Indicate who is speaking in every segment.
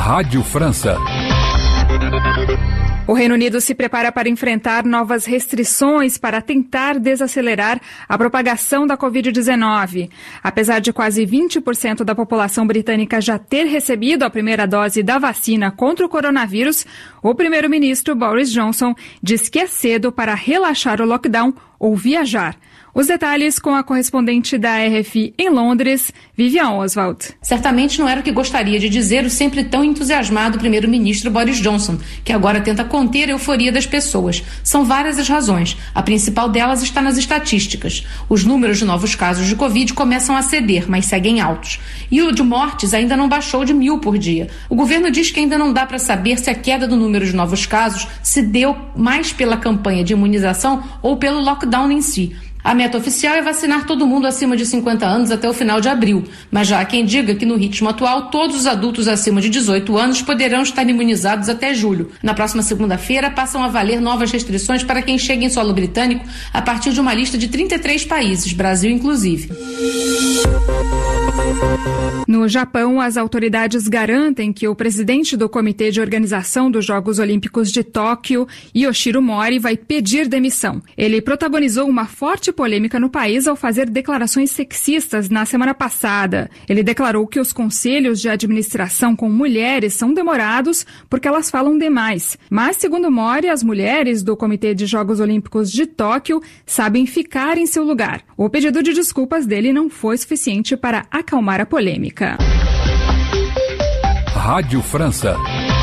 Speaker 1: Rádio França.
Speaker 2: O Reino Unido se prepara para enfrentar novas restrições para tentar desacelerar a propagação da Covid-19. Apesar de quase 20% da população britânica já ter recebido a primeira dose da vacina contra o coronavírus, o primeiro-ministro Boris Johnson diz que é cedo para relaxar o lockdown ou viajar. Os detalhes com a correspondente da RFI em Londres, Vivian Oswald.
Speaker 3: Certamente não era o que gostaria de dizer o sempre tão entusiasmado primeiro-ministro Boris Johnson, que agora tenta conter a euforia das pessoas. São várias as razões. A principal delas está nas estatísticas. Os números de novos casos de Covid começam a ceder, mas seguem altos. E o de mortes ainda não baixou de 1.000 por dia. O governo diz que ainda não dá para saber se a queda do número de novos casos se deu mais pela campanha de imunização ou pelo lockdown em si. A meta oficial é vacinar todo mundo acima de 50 anos até o final de abril, mas já há quem diga que no ritmo atual todos os adultos acima de 18 anos poderão estar imunizados até julho. Na próxima segunda-feira passam a valer novas restrições para quem chega em solo britânico a partir de uma lista de 33 países, Brasil inclusive.
Speaker 2: No Japão, as autoridades garantem que o presidente do Comitê de Organização dos Jogos Olímpicos de Tóquio, Yoshiro Mori, vai pedir demissão. Ele protagonizou uma forte polêmica no país ao fazer declarações sexistas na semana passada. Ele declarou que os conselhos de administração com mulheres são demorados porque elas falam demais. Mas, segundo Mori, as mulheres do Comitê de Jogos Olímpicos de Tóquio sabem ficar em seu lugar. O pedido de desculpas dele não foi suficiente para acalmar a polêmica.
Speaker 1: Rádio França.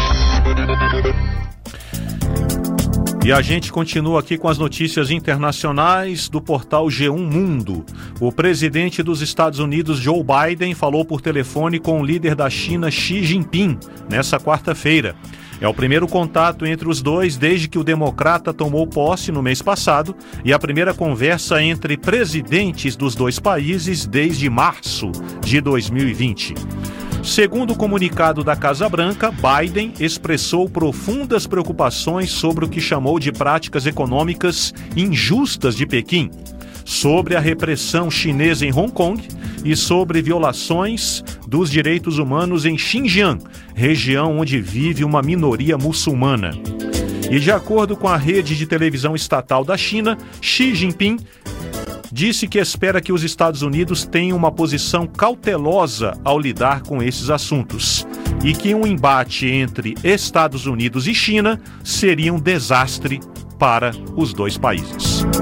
Speaker 4: E a gente continua aqui com as notícias internacionais do portal G1 Mundo. O presidente dos Estados Unidos, Joe Biden, falou por telefone com o líder da China, Xi Jinping, nessa quarta-feira. É o primeiro contato entre os dois desde que o democrata tomou posse no mês passado e a primeira conversa entre presidentes dos dois países desde março de 2020. Segundo o comunicado da Casa Branca, Biden expressou profundas preocupações sobre o que chamou de práticas econômicas injustas de Pequim, sobre a repressão chinesa em Hong Kong e sobre violações dos direitos humanos em Xinjiang, região onde vive uma minoria muçulmana. E de acordo com a rede de televisão estatal da China, Xi Jinping disse que espera que os Estados Unidos tenham uma posição cautelosa ao lidar com esses assuntos e que um embate entre Estados Unidos e China seria um desastre para os dois países.